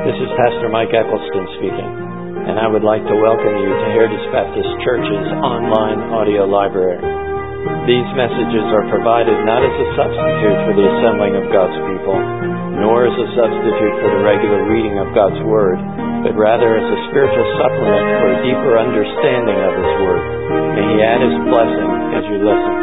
This is Pastor Mike Eccleston speaking, and I would like to welcome you to Heritage Baptist Church's online audio library. These messages are provided not as a substitute for the assembling of God's people, nor as a substitute for the regular reading of God's Word, but rather as a spiritual supplement for a deeper understanding of His Word. May He add His blessing as you listen.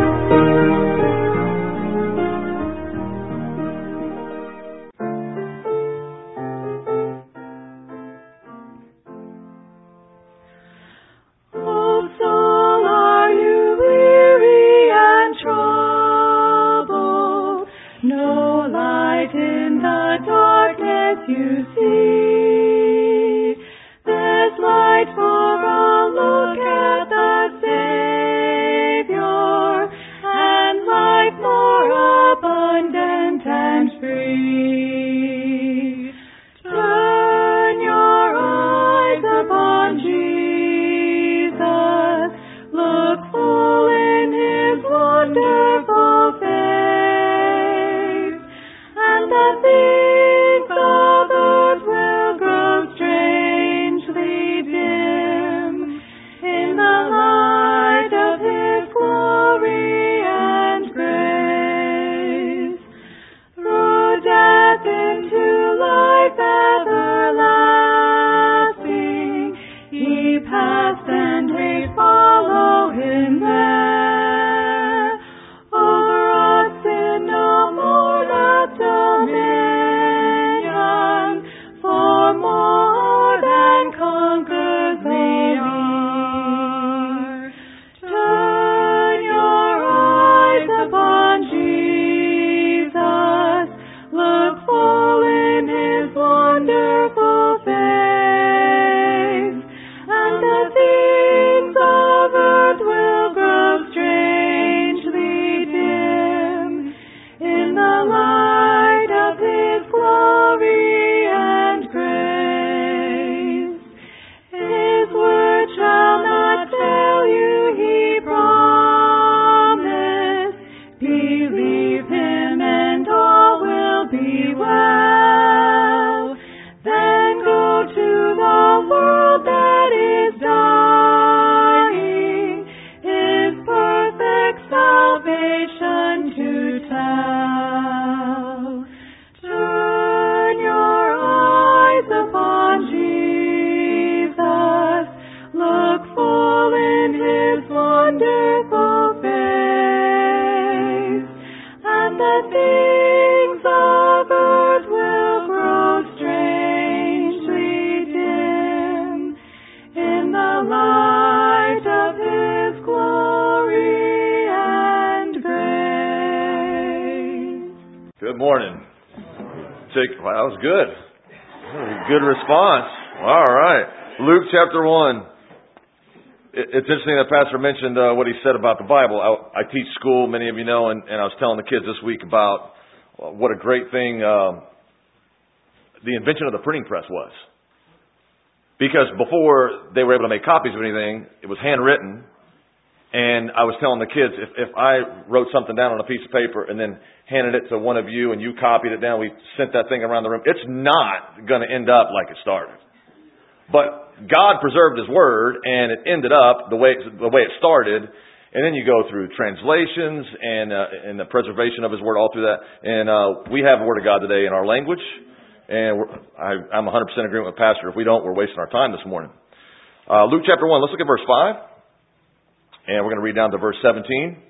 That was good. Good response. All right. Luke chapter 1. It's interesting that Pastor mentioned what he said about the Bible. I teach school, many of you know, and I was telling the kids this week about what a great thing the invention of the printing press was. Because before they were able to make copies of anything, it was handwritten. And I was telling the kids, if I wrote something down on a piece of paper and then handed it to one of you and you copied it down, we sent that thing around the room, it's not going to end up like it started. But God preserved His Word, and it ended up the way it started. And then you go through translations and the preservation of His Word all through that. And we have the Word of God today in our language. And I'm 100% agreement with Pastor. If we don't, we're wasting our time this morning. Luke chapter 1, let's look at verse 5. And we're going to read down to verse 17.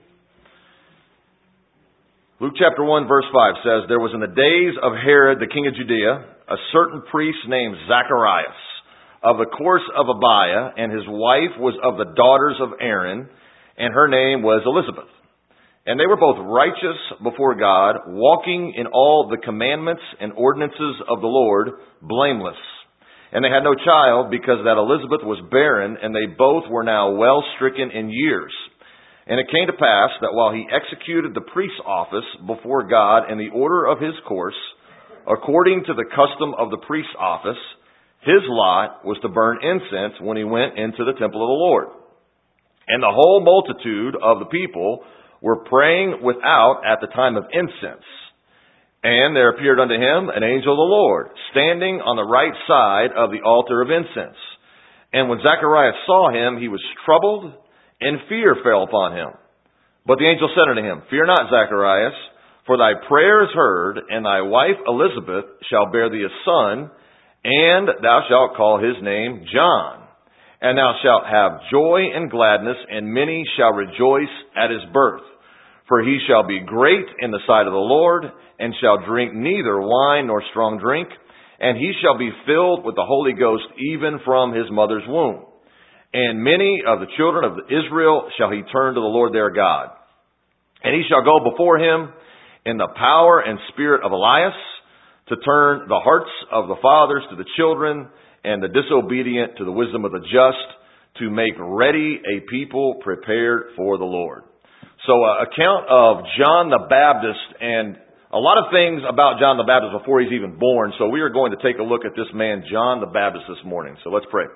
Luke chapter 1 verse 5 says, "There was in the days of Herod the king of Judea a certain priest named Zacharias of the course of Abiah, and his wife was of the daughters of Aaron, and her name was Elizabeth. And they were both righteous before God, walking in all the commandments and ordinances of the Lord, blameless. And they had no child, because that Elizabeth was barren, and they both were now well stricken in years. And it came to pass that while he executed the priest's office before God in the order of his course, according to the custom of the priest's office, his lot was to burn incense when he went into the temple of the Lord. And the whole multitude of the people were praying without at the time of incense. And there appeared unto him an angel of the Lord, standing on the right side of the altar of incense. And when Zacharias saw him, he was troubled, and fear fell upon him. But the angel said unto him, Fear not, Zacharias, for thy prayer is heard, and thy wife Elizabeth shall bear thee a son, and thou shalt call his name John. And thou shalt have joy and gladness, and many shall rejoice at his birth. For he shall be great in the sight of the Lord, and shall drink neither wine nor strong drink, and he shall be filled with the Holy Ghost even from his mother's womb. And many of the children of Israel shall he turn to the Lord their God. And he shall go before him in the power and spirit of Elias, to turn the hearts of the fathers to the children, and the disobedient to the wisdom of the just, to make ready a people prepared for the Lord. So, account of John the Baptist, and a lot of things about John the Baptist before he's even born. So we are going to take a look at this man, John the Baptist, this morning. So let's pray.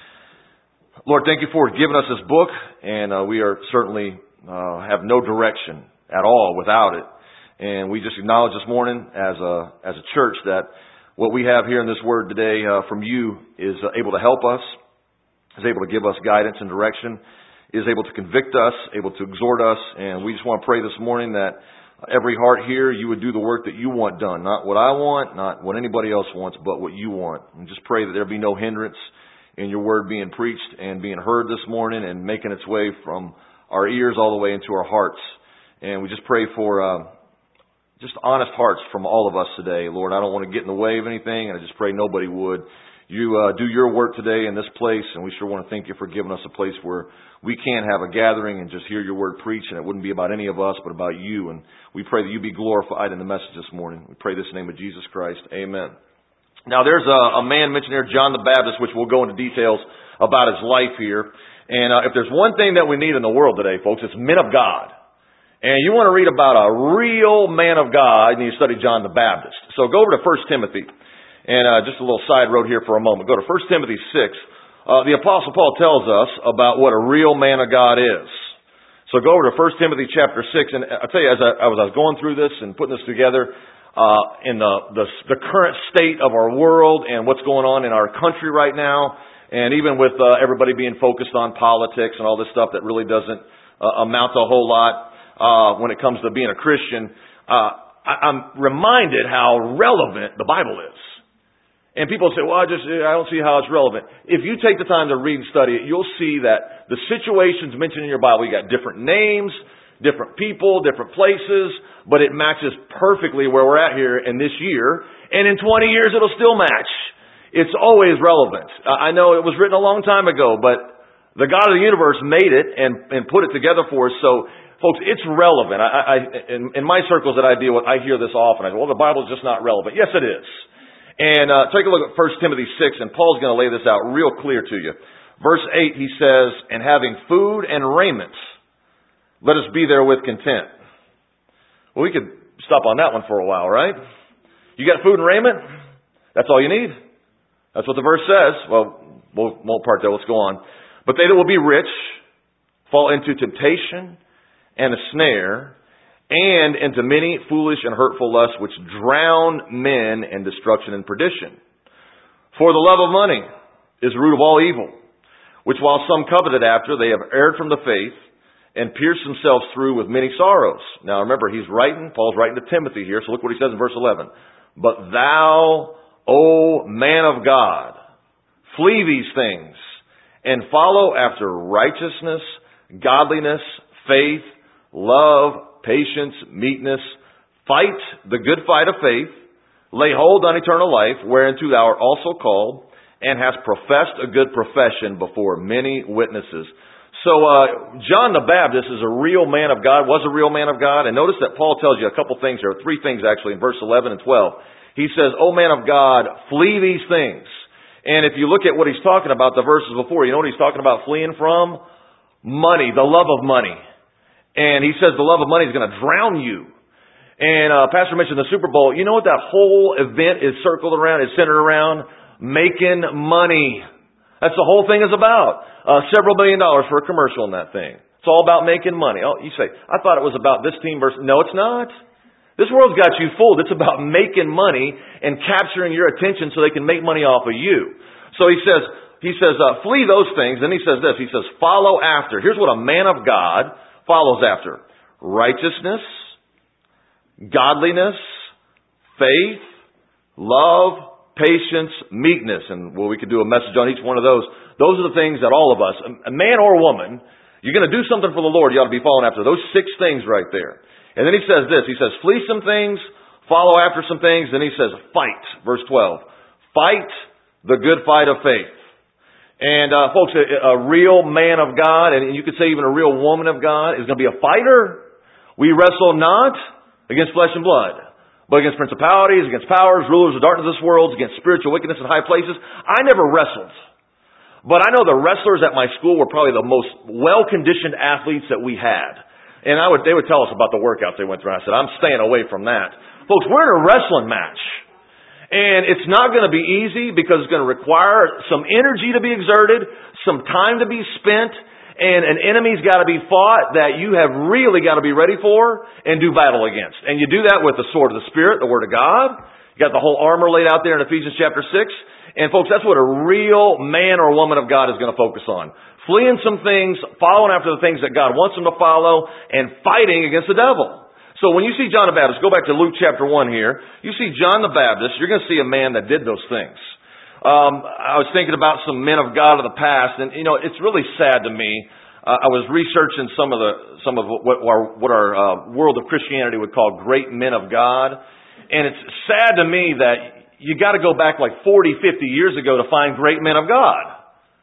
Lord, thank you for giving us this book, and we are certainly have no direction at all without it. And we just acknowledge this morning as a church that what we have here in this word today from you is able to help us, is able to give us guidance and direction, is able to convict us, able to exhort us. And we just want to pray this morning that every heart here, you would do the work that you want done. Not what I want, not what anybody else wants, but what you want. And just pray that there be no hindrance in your word being preached and being heard this morning and making its way from our ears all the way into our hearts. And we just pray for just honest hearts from all of us today. Lord, I don't want to get in the way of anything, and I just pray nobody would. You do your work today in this place, and we sure want to thank you for giving us a place where we can have a gathering and just hear your word preached, and it wouldn't be about any of us, but about you. And we pray that you be glorified in the message this morning. We pray this in the name of Jesus Christ. Amen. Now, there's a man mentioned here, John the Baptist, which we'll go into details about his life here. And if there's one thing that we need in the world today, folks, it's men of God. And you want to read about a real man of God, and you study John the Baptist. So go over to 1 Timothy. And just a little side road here for a moment. Go to 1 Timothy 6. The Apostle Paul tells us about what a real man of God is. So go over to 1 Timothy chapter 6. And I'll tell you, as I was going through this and putting this together, in the current state of our world and what's going on in our country right now, and even with everybody being focused on politics and all this stuff that really doesn't amount to a whole lot when it comes to being a Christian, I'm reminded how relevant the Bible is. And people say, well, I don't see how it's relevant. If you take the time to read and study it, you'll see that the situations mentioned in your Bible, you got different names, different people, different places, but it matches perfectly where we're at here in this year. And in 20 years, it'll still match. It's always relevant. I know it was written a long time ago, but the God of the universe made it and put it together for us. So, folks, it's relevant. In my circles that I deal with, I hear this often. I go, well, the Bible's just not relevant. Yes, it is. And take a look at 1 Timothy 6, and Paul's going to lay this out real clear to you. Verse 8, he says, and having food and raiment, let us be therewith content. Well, we could stop on that one for a while, right? You got food and raiment? That's all you need. That's what the verse says. Well, we won't part there. Let's go on. But they that will be rich fall into temptation and a snare, and into many foolish and hurtful lusts which drown men in destruction and perdition. For the love of money is the root of all evil, which while some coveted after, they have erred from the faith, and pierced themselves through with many sorrows. Now remember, Paul's writing to Timothy here, so look what he says in verse 11. But thou, O man of God, flee these things, and follow after righteousness, godliness, faith, love, patience, meekness, fight the good fight of faith, lay hold on eternal life, whereunto thou art also called, and hast professed a good profession before many witnesses. So, John the Baptist is a real man of God, was a real man of God, and notice that Paul tells you a couple things here, 3 things actually, in verse 11 and 12. He says, O man of God, flee these things. And if you look at what he's talking about, the verses before, you know what he's talking about fleeing from? Money, the love of money. And he says the love of money is going to drown you. And Pastor mentioned the Super Bowl. You know what that whole event is circled around, is centered around? Making money. That's the whole thing is about. Several $1 million for a commercial in that thing. It's all about making money. Oh, you say, I thought it was about this team versus... No, it's not. This world's got you fooled. It's about making money and capturing your attention so they can make money off of you. So he says, flee those things. Then he says this. He says, follow after. Here's what a man of God follows after. Righteousness, godliness, faith, love, patience, meekness. And we could do a message on each one of those. Those are the things that all of us, a man or a woman, you're going to do something for the Lord, you ought to be following after. Those 6 things right there. And then he says this. He says, flee some things, follow after some things. Then he says, fight. Verse 12. Fight the good fight of faith. And folks, a real man of God, and you could say even a real woman of God, is going to be a fighter. We wrestle not against flesh and blood, but against principalities, against powers, rulers of darkness of this world, against spiritual wickedness in high places. I never wrestled. But I know the wrestlers at my school were probably the most well-conditioned athletes that we had. And they would tell us about the workouts they went through. I said, I'm staying away from that. Folks, we're in a wrestling match. And it's not going to be easy because it's going to require some energy to be exerted, some time to be spent, and an enemy's got to be fought that you have really got to be ready for and do battle against. And you do that with the sword of the Spirit, the Word of God. You got the whole armor laid out there in Ephesians chapter 6. And folks, that's what a real man or woman of God is going to focus on. Fleeing some things, following after the things that God wants them to follow, and fighting against the devil. So when you see John the Baptist, go back to Luke chapter 1 here, you see John the Baptist, you're going to see a man that did those things. I was thinking about some men of God of the past, and it's really sad to me. I was researching some of what our world of Christianity would call great men of God, and it's sad to me that you got to go back like 40, 50 years ago to find great men of God.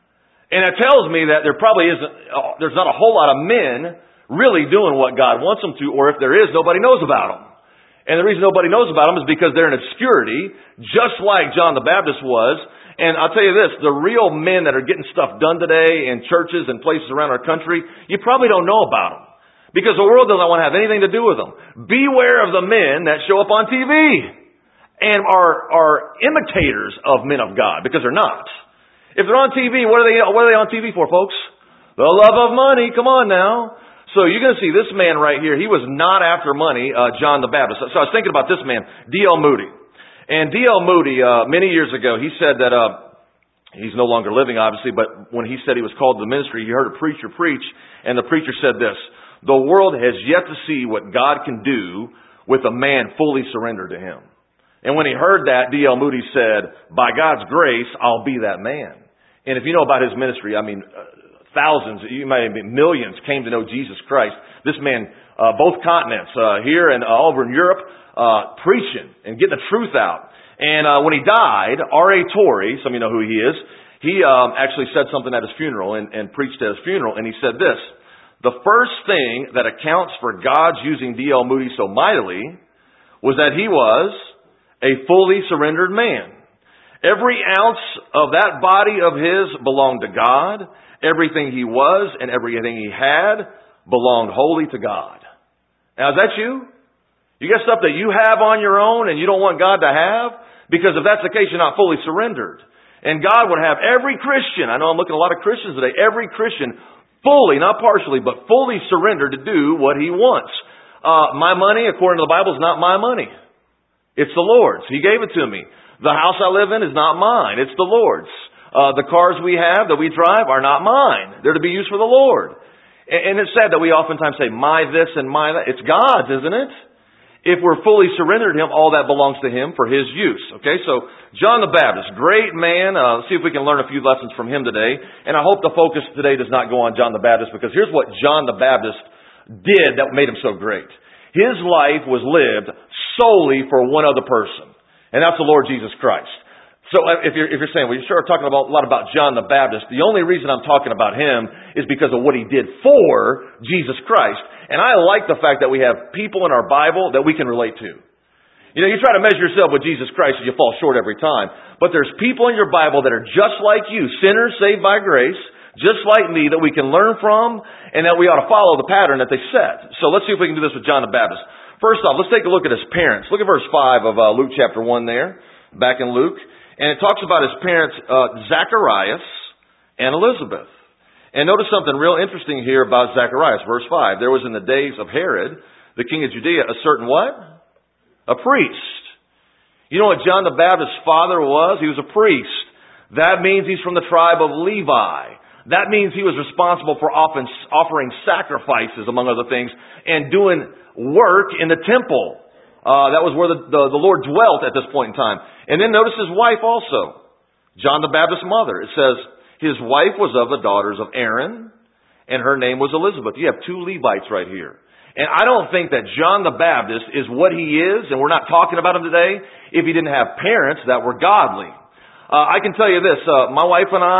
And it tells me that there's not a whole lot of men really doing what God wants them to, or if there is, nobody knows about them. And the reason nobody knows about them is because they're in obscurity, just like John the Baptist was. And I'll tell you this, the real men that are getting stuff done today in churches and places around our country, you probably don't know about them. Because the world doesn't want to have anything to do with them. Beware of the men that show up on TV and are imitators of men of God, because they're not. If they're on TV, what are they on TV for, folks? The love of money. Come on now. So you're going to see this man right here. He was not after money, John the Baptist. So I was thinking about this man, D.L. Moody. And D.L. Moody, many years ago, he said that he's no longer living, obviously, but when he said he was called to the ministry, he heard a preacher preach, and the preacher said this: the world has yet to see what God can do with a man fully surrendered to Him. And when he heard that, D.L. Moody said, by God's grace, I'll be that man. And if you know about his ministry, thousands, you might have been millions came to know Jesus Christ. This man, both continents, here and all over in Europe, preaching and getting the truth out. And when he died, R.A. Torrey, some of you know who he is, he actually said something at his funeral and preached at his funeral. And he said this: the first thing that accounts for God's using D.L. Moody so mightily was that he was a fully surrendered man. Every ounce of that body of his belonged to God. Everything he was and everything he had belonged wholly to God. Now, is that you? You got stuff that you have on your own and you don't want God to have? Because if that's the case, you're not fully surrendered. And God would have every Christian, I know I'm looking at a lot of Christians today, every Christian fully, not partially, but fully surrendered to do what He wants. My money, according to the Bible, is not my money. It's the Lord's. He gave it to me. The house I live in is not mine. It's the Lord's. The cars we have that we drive are not mine. They're to be used for the Lord. And it's sad that we oftentimes say, my this and my that. It's God's, isn't it? If we're fully surrendered to Him, all that belongs to Him for His use. Okay, so John the Baptist, great man. Let's see if we can learn a few lessons from him today. And I hope the focus today does not go on John the Baptist, because here's what John the Baptist did that made him so great. His life was lived solely for one other person, and that's the Lord Jesus Christ. So if you're saying, well, you sure are talking a lot about John the Baptist, the only reason I'm talking about him is because of what he did for Jesus Christ. And I like the fact that we have people in our Bible that we can relate to. You know, you try to measure yourself with Jesus Christ and you fall short every time. But there's people in your Bible that are just like you, sinners saved by grace, just like me, that we can learn from and that we ought to follow the pattern that they set. So let's see if we can do this with John the Baptist. First off, let's take a look at his parents. Look at verse 5 of Luke chapter 1 there, back in Luke. And it talks about his parents, Zacharias and Elizabeth. And notice something real interesting here about Zacharias. Verse 5, there was in the days of Herod, the king of Judea, a certain what? A priest. You know what John the Baptist's father was? He was a priest. That means he's from the tribe of Levi. That means he was responsible for offering sacrifices, among other things, and doing work in the temple. That was where the Lord dwelt at this point in time. And then notice his wife also. John the Baptist's mother. It says, his wife was of the daughters of Aaron, and her name was Elizabeth. You have two Levites right here. And I don't think that John the Baptist is what he is, and we're not talking about him today, if he didn't have parents that were godly. I can tell you this, my wife and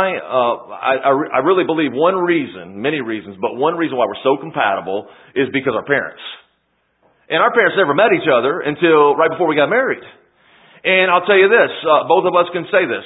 I really believe one reason, many reasons, but one reason why we're so compatible is because our parents. And our parents never met each other until right before we got married. And I'll tell you this, both of us can say this.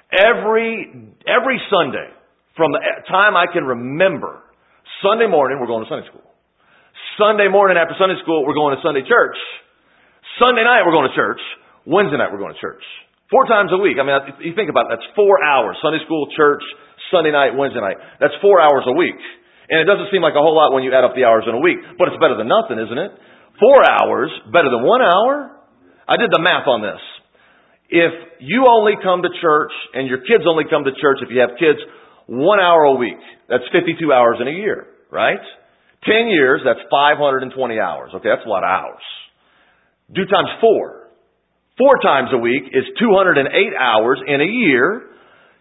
Every Sunday, from the time I can remember, Sunday morning, we're going to Sunday school. Sunday morning after Sunday school, we're going to Sunday church. Sunday night, we're going to church. Wednesday night, we're going to church. 4 times a week. I mean, you think about it, that's 4 hours. Sunday school, church, Sunday night, Wednesday night. That's 4 hours a week. And it doesn't seem like a whole lot when you add up the hours in a week, but it's better than nothing, isn't it? 4 hours, better than 1 hour? I did the math on this. If you only come to church, and your kids only come to church, if you have kids, 1 hour a week, that's 52 hours in a year, right? 10 years, that's 520 hours. Okay, that's a lot of hours. Do times 4. 4 times a week is 208 hours in a year,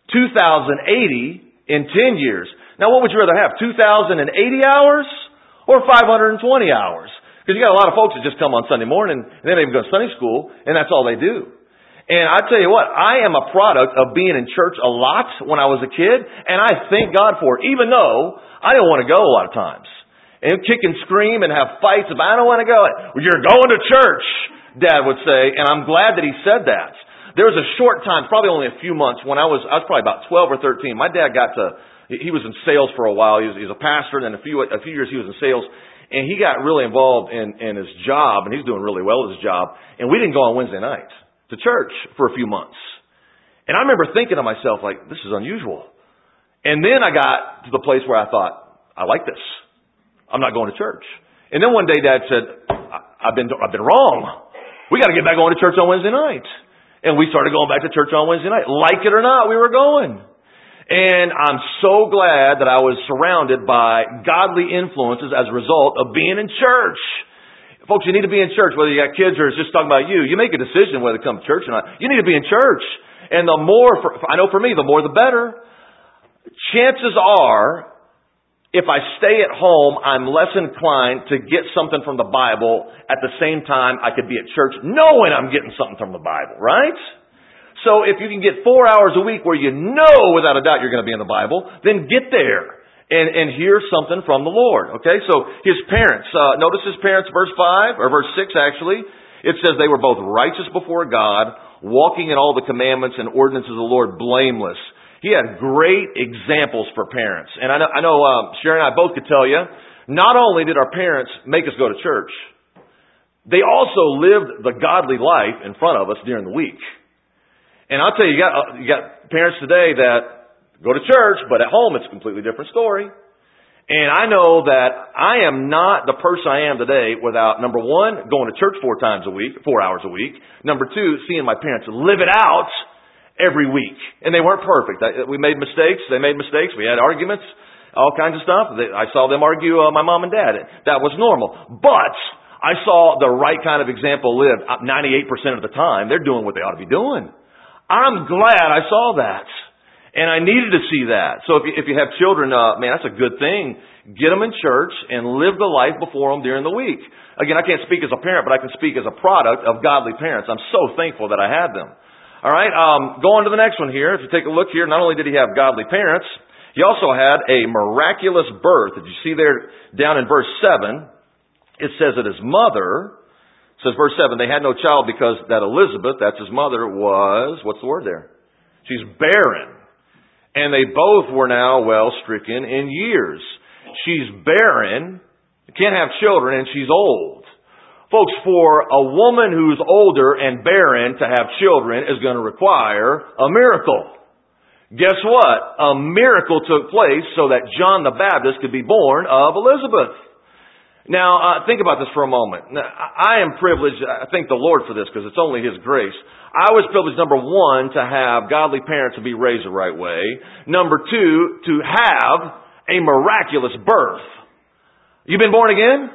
2,080 in 10 years. Now, what would you rather have, 2,080 hours or 520 hours? Because you got a lot of folks that just come on Sunday morning, and they don't even go to Sunday school, and that's all they do. And I tell you what, I am a product of being in church a lot when I was a kid, and I thank God for it, even though I didn't want to go a lot of times. And kick and scream and have fights about, I don't want to go. Well, you're going to church, Dad would say, and I'm glad that he said that. There was a short time, probably only a few months, when I was probably about 12 or 13. My dad he was in sales for a while. He was a pastor, and then a few years he was in sales. And he got really involved in his job, and he's doing really well at his job. And we didn't go on Wednesday night to church for a few months. And I remember thinking to myself, like, this is unusual. And then I got to the place where I thought, I like this. I'm not going to church. And then one day Dad said, I've been wrong. We got to get back going to church on Wednesday night. And we started going back to church on Wednesday night. Like it or not, we were going. And I'm so glad that I was surrounded by godly influences as a result of being in church. Folks, you need to be in church, whether you got kids or it's just talking about you. You make a decision whether to come to church or not. You need to be in church. And the more, I know for me, the more the better. Chances are, if I stay at home, I'm less inclined to get something from the Bible at the same time I could be at church knowing I'm getting something from the Bible, right? So if you can get 4 hours a week where you know without a doubt you're going to be in the Bible, then get there and hear something from the Lord, okay? So his parents, notice his parents, verse 5, or verse 6 actually, it says they were both righteous before God, walking in all the commandments and ordinances of the Lord blameless. He had great examples for parents. And I know Sharon and I both could tell you, not only did our parents make us go to church, they also lived the godly life in front of us during the week. And I'll tell you, you got parents today that go to church, but at home it's a completely different story. And I know that I am not the person I am today without, number one, going to church 4 hours a week. Number 2, seeing my parents live it out every week. And they weren't perfect. We made mistakes. They made mistakes. We had arguments, all kinds of stuff. I saw them argue, my mom and dad. That was normal. But I saw the right kind of example lived 98% of the time. They're doing what they ought to be doing. I'm glad I saw that. And I needed to see that. So if you have children, man, that's a good thing. Get them in church and live the life before them during the week. Again, I can't speak as a parent, but I can speak as a product of godly parents. I'm so thankful that I had them. All right, go on to the next one here. If you take a look here, not only did he have godly parents, he also had a miraculous birth. Did you see there down in verse 7, it says that his mother, it says verse 7, they had no child because that Elizabeth, that's his mother, was, what's the word there? She's barren. And they both were now well stricken in years. She's barren, can't have children, and she's old. Folks, for a woman who's older and barren to have children is going to require a miracle. Guess what? A miracle took place so that John the Baptist could be born of Elizabeth. Now, think about this for a moment. Now, I am privileged, I thank the Lord for this because it's only His grace. I was privileged, number one, to have godly parents and be raised the right way. Number two, to have a miraculous birth. You been born again?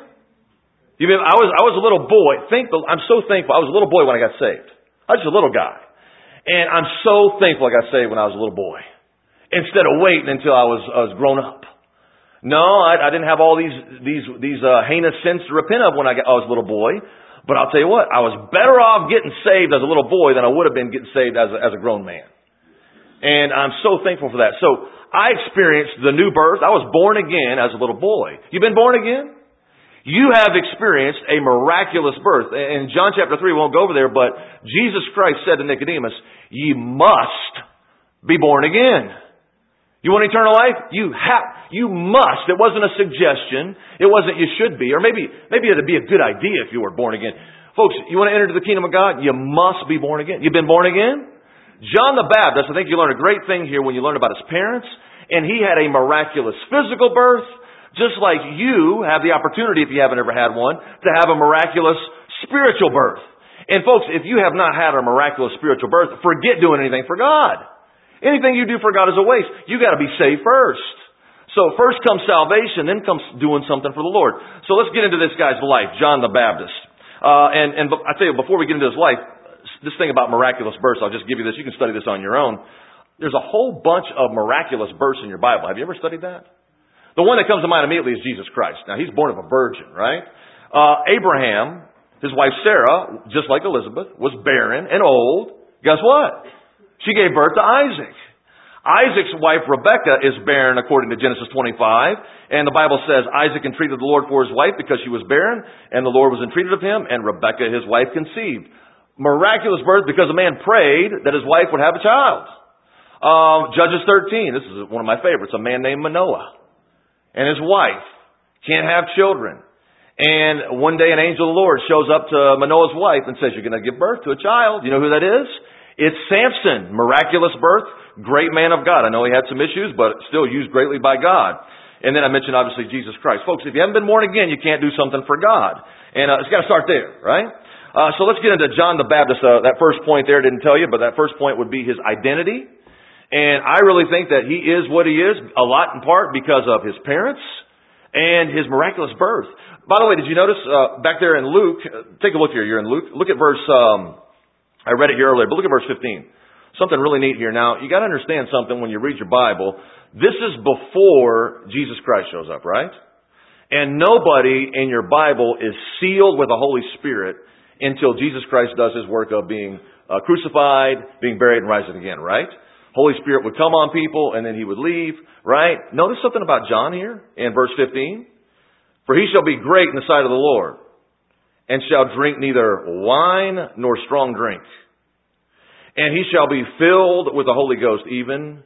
I was a little boy. I'm so thankful. I was a little boy when I got saved. I was just a little guy. And I'm so thankful I got saved when I was a little boy. Instead of waiting until I was grown up. No, I didn't have all these heinous sins to repent of when I was a little boy. But I'll tell you what, I was better off getting saved as a little boy than I would have been getting saved as a grown man. And I'm so thankful for that. So I experienced the new birth. I was born again as a little boy. You been born again? You have experienced a miraculous birth. In John chapter 3, we won't go over there, but Jesus Christ said to Nicodemus, "Ye must be born again." You want eternal life? You must. It wasn't a suggestion. It wasn't you should be. Or maybe it'd be a good idea if you were born again. Folks, you want to enter the kingdom of God? You must be born again. You've been born again? John the Baptist, I think you learn a great thing here when you learn about his parents. And he had a miraculous physical birth, just like you have the opportunity, if you haven't ever had one, to have a miraculous spiritual birth. And folks, if you have not had a miraculous spiritual birth, forget doing anything for God. Anything you do for God is a waste. You got to be saved first. So first comes salvation, then comes doing something for the Lord. So let's get into this guy's life, John the Baptist. And I tell you, before we get into his life, this thing about miraculous births, I'll just give you this. You can study this on your own. There's a whole bunch of miraculous births in your Bible. Have you ever studied that? The one that comes to mind immediately is Jesus Christ. Now, he's born of a virgin, right? Abraham, his wife Sarah, just like Elizabeth, was barren and old. Guess what? She gave birth to Isaac. Isaac's wife Rebekah is barren according to Genesis 25. And the Bible says Isaac entreated the Lord for his wife because she was barren. And the Lord was entreated of him. And Rebekah, his wife, conceived. Miraculous birth because a man prayed that his wife would have a child. Judges 13. This is one of my favorites. A man named Manoah and his wife can't have children. And one day an angel of the Lord shows up to Manoah's wife and says, "You're going to give birth to a child." You know who that is? It's Samson. Miraculous birth. Great man of God. I know he had some issues, but still used greatly by God. And then I mentioned, obviously, Jesus Christ. Folks, if you haven't been born again, you can't do something for God. And it's got to start there, right? So let's get into John the Baptist. That first point there didn't tell you, but that first point would be his identity. And I really think that he is what he is, a lot in part because of his parents and his miraculous birth. By the way, did you notice back there in Luke, take a look here, you're in Luke, look at verse, I read it here earlier, but look at verse 15. Something really neat here. Now, you got to understand something when you read your Bible. This is before Jesus Christ shows up, right? And nobody in your Bible is sealed with the Holy Spirit until Jesus Christ does his work of being crucified, being buried, and rising again, right? Holy Spirit would come on people, and then he would leave, right? Notice something about John here in verse 15. "For he shall be great in the sight of the Lord, and shall drink neither wine nor strong drink. And he shall be filled with the Holy Ghost even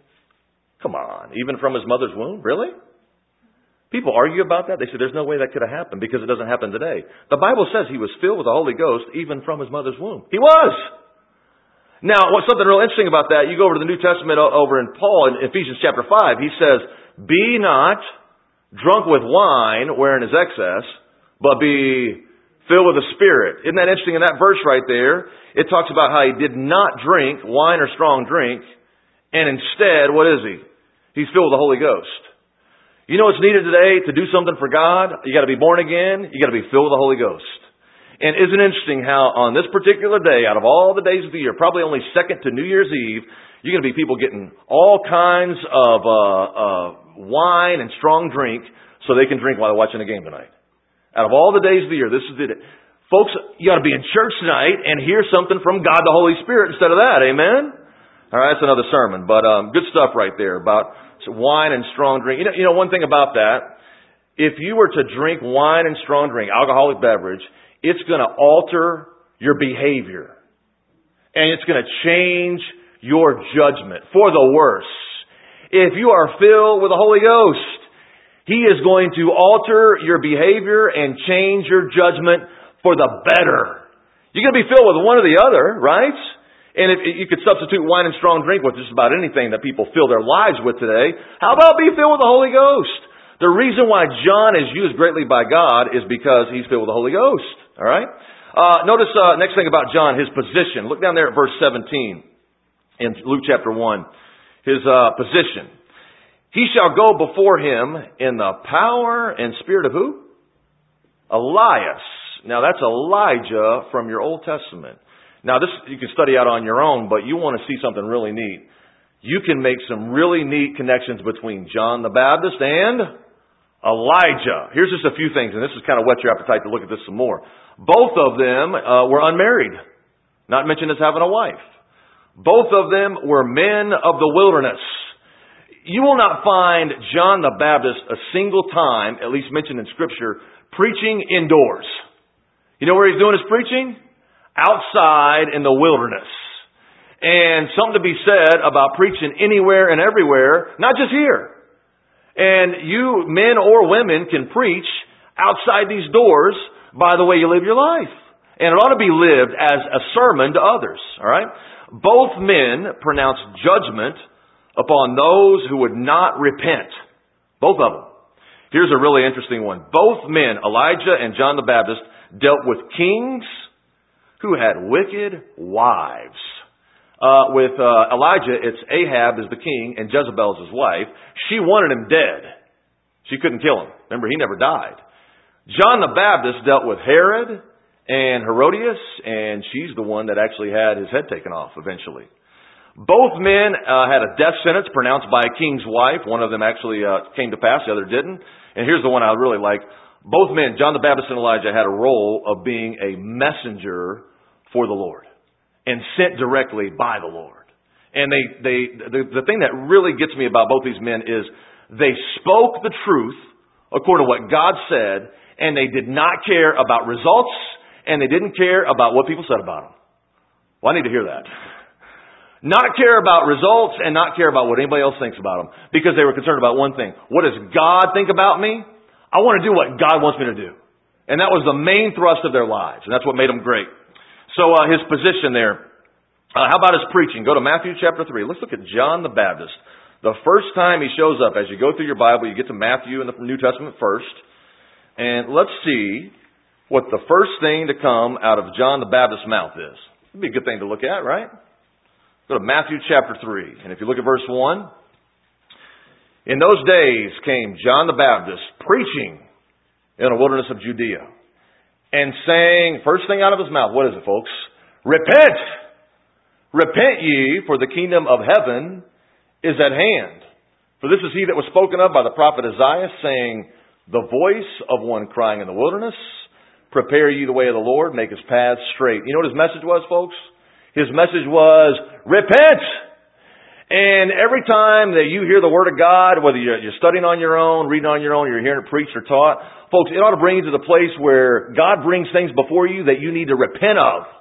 from his mother's womb." Really? People argue about that. They say there's no way that could have happened because it doesn't happen today. The Bible says he was filled with the Holy Ghost even from his mother's womb. He was. Now, what's something real interesting about that, you go over to the New Testament over in Paul in Ephesians chapter 5, he says, "Be not drunk with wine wherein is excess, but be filled with the Spirit." Isn't that interesting in that verse right there? It talks about how he did not drink wine or strong drink, and instead, what is he? He's filled with the Holy Ghost. You know what's needed today to do something for God? You got to be born again. You got to be filled with the Holy Ghost. And isn't it interesting how on this particular day, out of all the days of the year, probably only second to New Year's Eve, you're going to be people getting all kinds of wine and strong drink so they can drink while they're watching the game tonight. Out of all the days of the year, this is it. Folks, you ought to be in church tonight and hear something from God the Holy Spirit instead of that. Amen? All right, that's another sermon. But good stuff right there about wine and strong drink. You know, one thing about that, if you were to drink wine and strong drink, alcoholic beverage, it's going to alter your behavior. And it's going to change your judgment for the worse. If you are filled with the Holy Ghost, He is going to alter your behavior and change your judgment for the better. You're going to be filled with one or the other, right? And if you could substitute wine and strong drink with just about anything that people fill their lives with today, how about be filled with the Holy Ghost? The reason why John is used greatly by God is because he's filled with the Holy Ghost. All right? Notice next thing about John, his position. Look down there at verse 17 in Luke chapter 1. His position. He shall go before him in the power and spirit of who? Elias. Now that's Elijah from your Old Testament. Now this you can study out on your own, but you want to see something really neat. You can make some really neat connections between John the Baptist and Elijah. Here's just a few things, and this is kind of whet your appetite to look at this some more. Both of them were unmarried, not mentioned as having a wife. Both of them were men of the wilderness. You will not find John the Baptist a single time, at least mentioned in Scripture, preaching indoors. You know where he's doing his preaching? Outside in the wilderness. And something to be said about preaching anywhere and everywhere, not just here. And you, men or women, can preach outside these doors by the way you live your life. And it ought to be lived as a sermon to others. All right? Both men pronounced judgment upon those who would not repent. Both of them. Here's a really interesting one. Both men, Elijah and John the Baptist, dealt with kings who had wicked wives. With Elijah, it's Ahab is the king and Jezebel is his wife. She wanted him dead. She couldn't kill him. Remember, he never died. John the Baptist dealt with Herod and Herodias, and she's the one that actually had his head taken off eventually. Both men had a death sentence pronounced by a king's wife. One of them actually came to pass, the other didn't. And here's the one I really like. Both men, John the Baptist and Elijah, had a role of being a messenger for the Lord and sent directly by the Lord. And the thing that really gets me about both these men is they spoke the truth according to what God said, and they did not care about results, and they didn't care about what people said about them. Well, I need to hear that. Not care about results and not care about what anybody else thinks about them, because they were concerned about one thing. What does God think about me? I want to do what God wants me to do. And that was the main thrust of their lives, and that's what made them great. So his position there. How about his preaching? Go to Matthew chapter 3. Let's look at John the Baptist. The first time he shows up, as you go through your Bible, you get to Matthew in the New Testament first. And let's see what the first thing to come out of John the Baptist's mouth is. It'd be a good thing to look at, right? Go to Matthew chapter 3. And if you look at verse 1. In those days came John the Baptist preaching in the wilderness of Judea. And saying, first thing out of his mouth, what is it, folks? Repent! Repent ye, for the kingdom of heaven is at hand. For this is he that was spoken of by the prophet Isaiah, saying, the voice of one crying in the wilderness, prepare ye the way of the Lord, make his paths straight. You know what his message was, folks? His message was, repent! And every time that you hear the Word of God, whether you're studying on your own, reading on your own, you're hearing it preached or taught, folks, it ought to bring you to the place where God brings things before you that you need to repent of.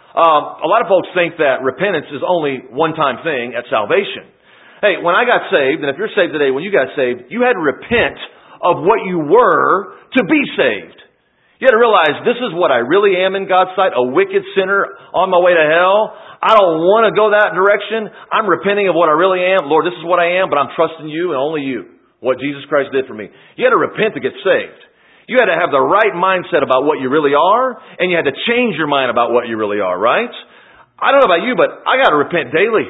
A lot of folks think that repentance is only one-time thing at salvation. Hey, when I got saved, and if you're saved today, when you got saved, you had to repent of what you were to be saved. You had to realize this is what I really am in God's sight, a wicked sinner on my way to hell. I don't want to go that direction. I'm repenting of what I really am. Lord, this is what I am, but I'm trusting you and only you. What Jesus Christ did for me. You had to repent to get saved. You had to have the right mindset about what you really are, and you had to change your mind about what you really are, right? I don't know about you, but I got to repent daily.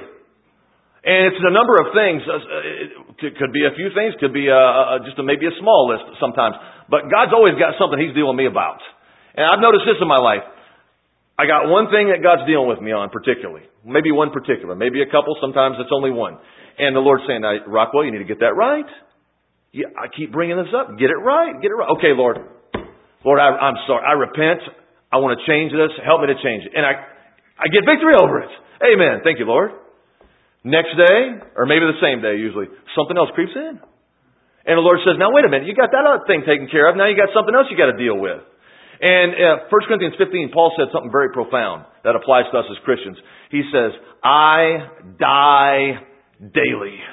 And it's a number of things. It could be a few things. Could be maybe a small list sometimes. But God's always got something He's dealing with me about. And I've noticed this in my life. I got one thing that God's dealing with me on particularly. Maybe one particular. Maybe a couple. Sometimes it's only one. And the Lord's saying, Rockwell, you need to get that right. Yeah, I keep bringing this up. Get it right. Get it right. Okay, Lord. Lord, I'm sorry. I repent. I want to change this. Help me to change it. And I get victory over it. Amen. Thank you, Lord. Next day, or maybe the same day usually, something else creeps in. And the Lord says, now wait a minute. You got that other thing taken care of. Now you got something else you got to deal with. And 1 Corinthians 15, Paul said something very profound that applies to us as Christians. He says, I die daily.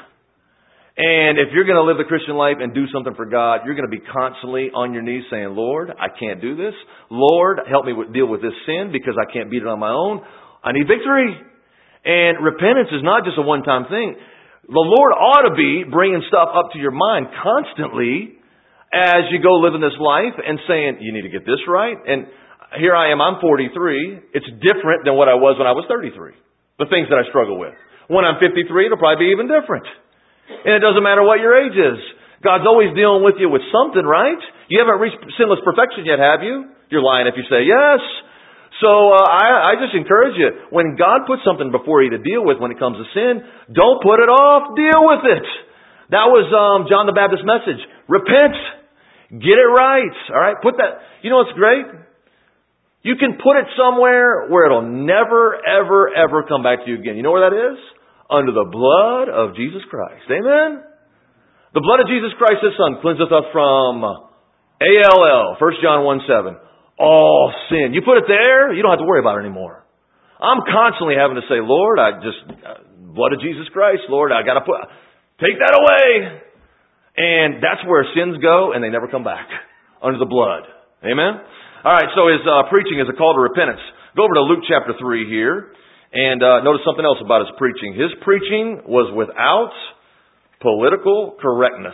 And if you're going to live the Christian life and do something for God, you're going to be constantly on your knees saying, Lord, I can't do this. Lord, help me deal with this sin because I can't beat it on my own. I need victory. And repentance is not just a one-time thing. The Lord ought to be bringing stuff up to your mind constantly as you go living this life and saying, you need to get this right. And here I am, I'm 43. It's different than what I was when I was 33. The things that I struggle with. When I'm 53, it'll probably be even different. And it doesn't matter what your age is. God's always dealing with you with something, right? You haven't reached sinless perfection yet, have you? You're lying if you say yes. So I just encourage you, when God puts something before you to deal with when it comes to sin, don't put it off. Deal with it. That was John the Baptist's message. Repent. Get it right. All right? Put that. You know what's great? You can put it somewhere where it'll never, ever, ever come back to you again. You know where that is? Under the blood of Jesus Christ. Amen? The blood of Jesus Christ, His Son, cleanseth us from ALL. 1 John 1:7. All sin. You put it there, you don't have to worry about it anymore. I'm constantly having to say, Lord, blood of Jesus Christ, Lord, I got to take that away. And that's where sins go and they never come back. Under the blood. Amen? Alright, so his preaching is a call to repentance. Go over to Luke chapter 3 here. And notice something else about his preaching. His preaching was without political correctness.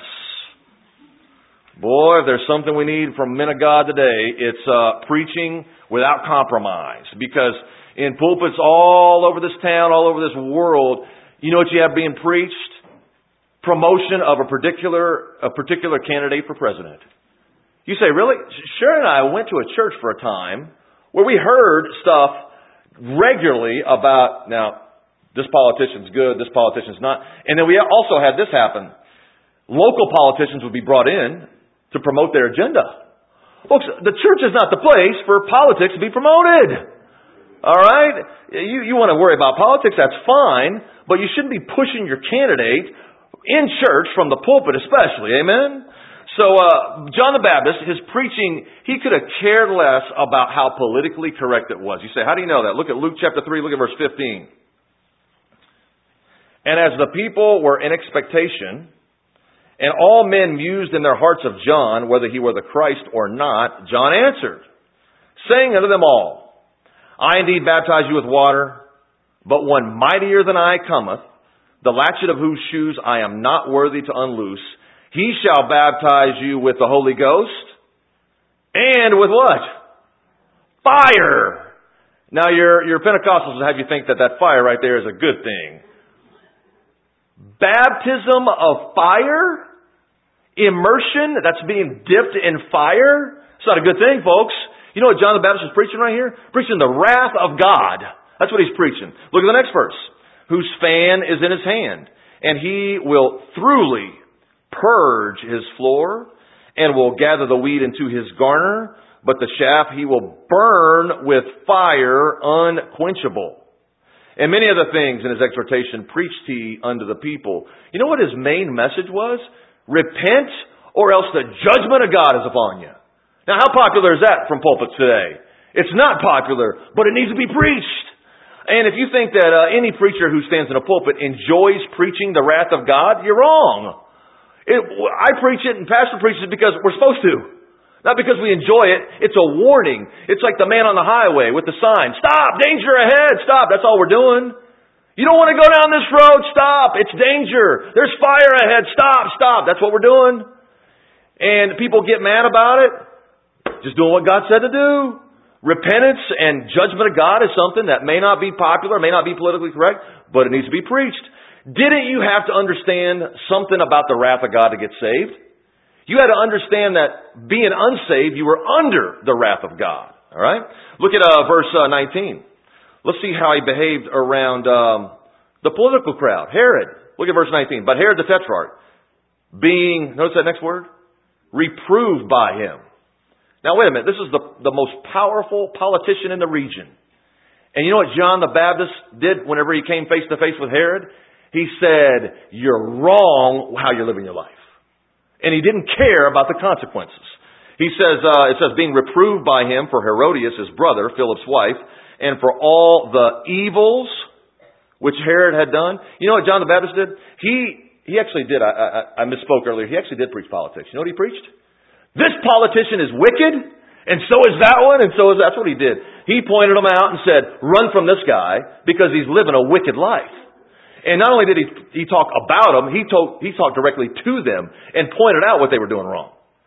Boy, if there's something we need from men of God today, it's preaching without compromise. Because in pulpits all over this town, all over this world, you know what you have being preached? Promotion of a particular candidate for president. You say, really? Sharon and I went to a church for a time where we heard stuff regularly about, now, this politician's good, this politician's not. And then we also had this happen. Local politicians would be brought in to promote their agenda. Folks, the church is not the place for politics to be promoted. All right? You want to worry about politics, that's fine, but you shouldn't be pushing your candidate in church from the pulpit especially. Amen? So, John the Baptist, his preaching, he could have cared less about how politically correct it was. You say, how do you know that? Look at Luke chapter 3, look at verse 15. And as the people were in expectation, and all men mused in their hearts of John, whether he were the Christ or not, John answered, saying unto them all, I indeed baptize you with water, but one mightier than I cometh, the latchet of whose shoes I am not worthy to unloose. He shall baptize you with the Holy Ghost, and with what? Fire! Now your Pentecostals will have you think that fire right there is a good thing. Baptism of fire? Immersion that's being dipped in fire? It's not a good thing, folks. You know what John the Baptist is preaching right here? Preaching the wrath of God. That's what he's preaching. Look at the next verse. Whose fan is in his hand, and he will thoroughly purge his floor, and will gather the wheat into his garner, but the chaff he will burn with fire unquenchable. And many other things in his exhortation preached he unto the people. You know what his main message was? Repent, or else the judgment of God is upon you. Now, how popular is that from pulpits today? It's not popular, but it needs to be preached. And if you think that any preacher who stands in a pulpit enjoys preaching the wrath of God, you're wrong. I preach it and pastor preaches it because we're supposed to. Not because we enjoy it. It's a warning. It's like the man on the highway with the sign. Stop! Danger ahead! Stop! That's all we're doing. You don't want to go down this road? Stop! It's danger. There's fire ahead. Stop! Stop! That's what we're doing. And people get mad about it. Just doing what God said to do. Repentance and judgment of God is something that may not be popular, may not be politically correct, but it needs to be preached. Didn't you have to understand something about the wrath of God to get saved? You had to understand that being unsaved, you were under the wrath of God. All right? Look at verse 19. Let's see how he behaved around the political crowd. Herod. Look at verse 19. But Herod the Tetrarch, being, notice that next word? Reproved by him. Now wait a minute. This is the most powerful politician in the region. And you know what John the Baptist did whenever he came face to face with Herod? He said, you're wrong how you're living your life. And he didn't care about the consequences. He says, it says, being reproved by him for Herodias, his brother, Philip's wife, and for all the evils which Herod had done. You know what John the Baptist did? He actually did. I misspoke earlier. He actually did preach politics. You know what he preached? This politician is wicked, and so is that one, and so is that's what he did. He pointed them out and said, run from this guy because he's living a wicked life. And not only did he talk about them, he talked directly to them and pointed out what they were doing wrong.